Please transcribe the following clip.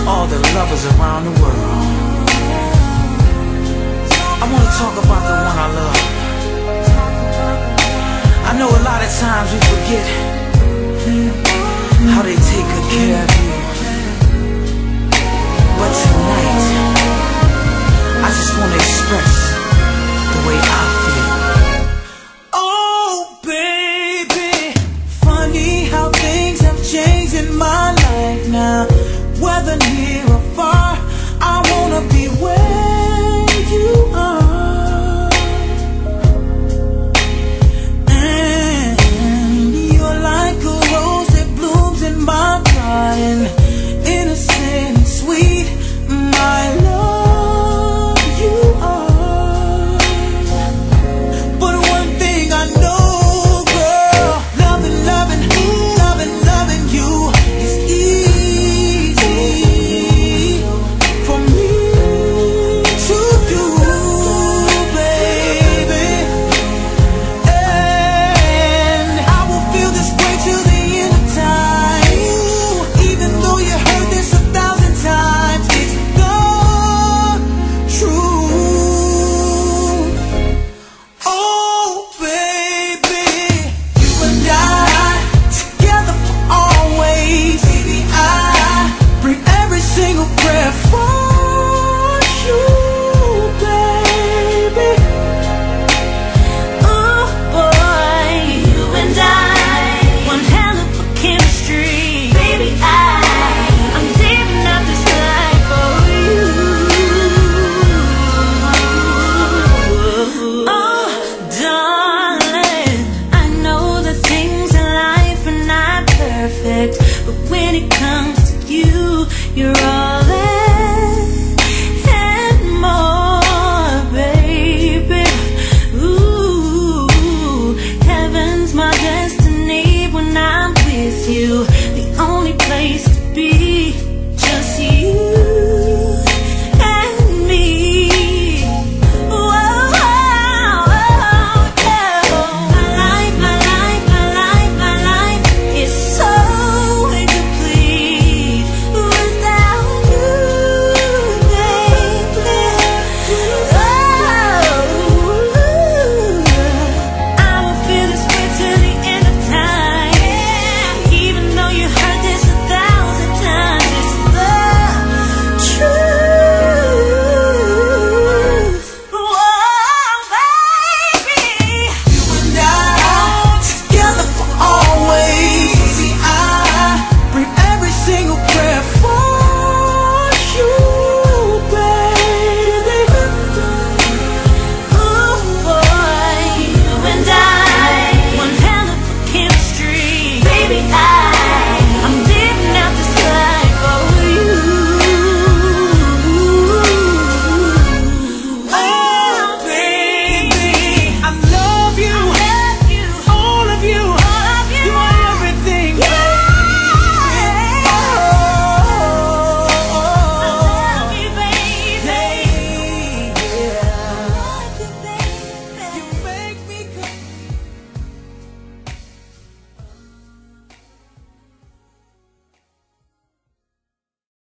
all the lovers around the world. I want to talk about the one I love. I know a lot of times we forget how they take good care of you. But tonight, I just want to express the way I feel. Oh, baby, funny how things have changed in my life now. Whether near or far, I wanna be where you are. And you're like a rose that blooms in my garden, innocent and sweet, my love, you are. But one thing I know, girl, loving, loving, loving, loving you is easy for me to do, baby. And I will feel this way till the end of time. Even though you heard this 1,000 times, it's the truth. Oh, baby, you and I, together for always. Baby, I bring every single prayer for you, baby. Oh boy, you and I, one hell of a chemistry. Baby, I'm living out this life for you. Oh, darling, I know that things in life are not perfect, but when it comes to you, you're all that and more, baby. Ooh, heaven's my destiny when I'm with you. The only place to be.